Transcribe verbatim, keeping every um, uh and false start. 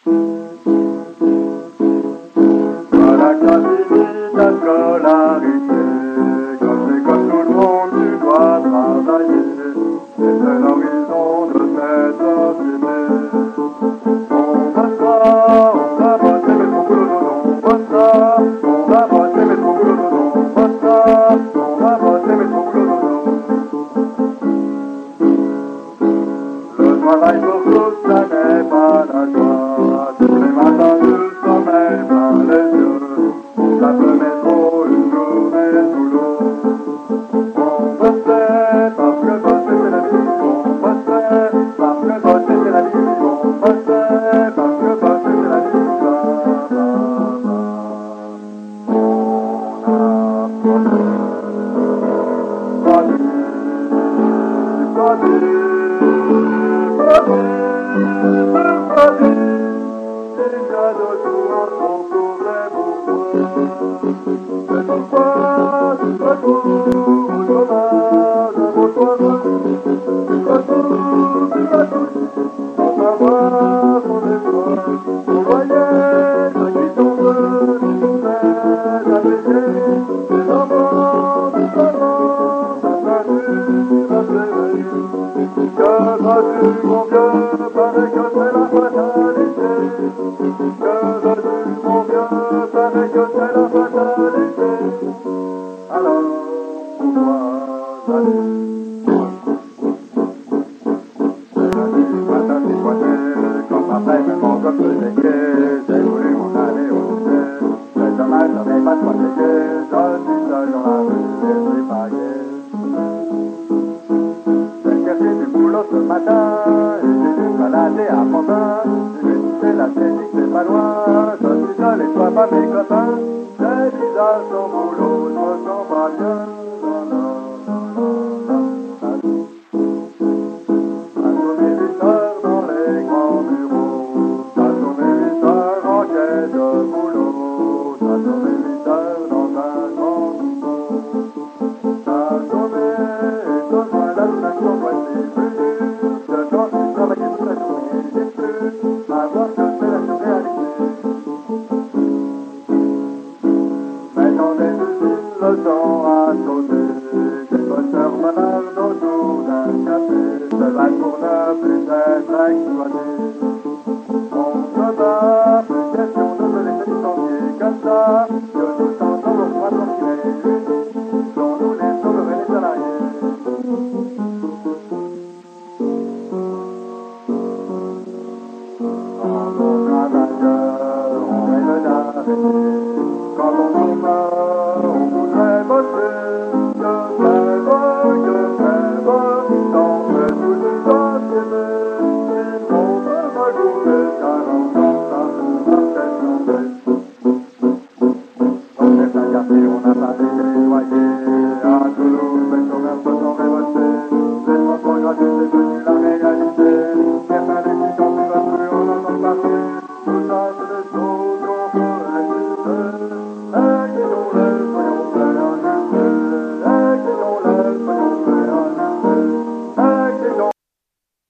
Voilà qu'a fini ta scolarité, comme c'est comme tout le monde, tu dois travailler. C'est l'horizon de cette société. On bossera, on va bosser, mais trop boulot dodo. On bossera, on va bosser, mais trop boulot dodo. On bossera, on va bosser, mais trop boulot dodo. Le travail pour tous, ça n'est pas la joie. Tous les matins, le sommeil plein les yeux. Ça peut mettre une journée sous l'eau. On bossait parce que bosser c'est la vie. On bossait parce que bosser c'est la vie. On bossait parce que bosser c'est la vie. Ba, ba, ba. On a bossé. Body, body, body, body. Les cadeaux souvent sont couverts pourquoi. Mais pourquoi tu dois tout au chômage pour toi? Tu dois tout, tu dois tout. On va voir son effort. On voyait ceux qui sont venus nous faire appliquer. Les enfants, les parents, ça s'allume, ça s'éveille. Que vas-tu mon vieux, paraît que c'est la fatalité. Que vas-tu mon vieux, paraît que c'est la fatalité. Alors, pourquoi aller? Comme après, mais mon comme je l'étais, j'ai voulu m'en aller au lycée. C'est dommage, j'avais pas de quoi payer. Je suis seul dans la rue et je suis pas gai. J'ai cherché du boulot ce matin et j'ai dû me balader à Pantin. L'université, la technique, c'est pas loin. Je suis seul et toi pas mes copains. J'ai visage sans boulot, je me sens pas bien. Le temps a sauté, des bosseurs malades autour d'un café, se battent pour ne plus être exploités. On se bat, plus question de se laisser licencier comme ça, que tout ensemble on pourra transpirer l'une, dont nous les sauverait les salariés. Quand on travailleur, on rêve d'arrêter, quand on chômeur, on voudrait bosser. Que c'est beau, que c'est beau, dans cette toute société. Il faut se regrouper, quarante ans, ça ne marchait jamais. Dans certains quartiers, on n'a pas payé les loyers. À Toulouse, les chômeurs se sont révoltés. Les transports gratuits, c'est devenu la réalité. Certains étudiants ne veulent plus en entendre parler. Tout ça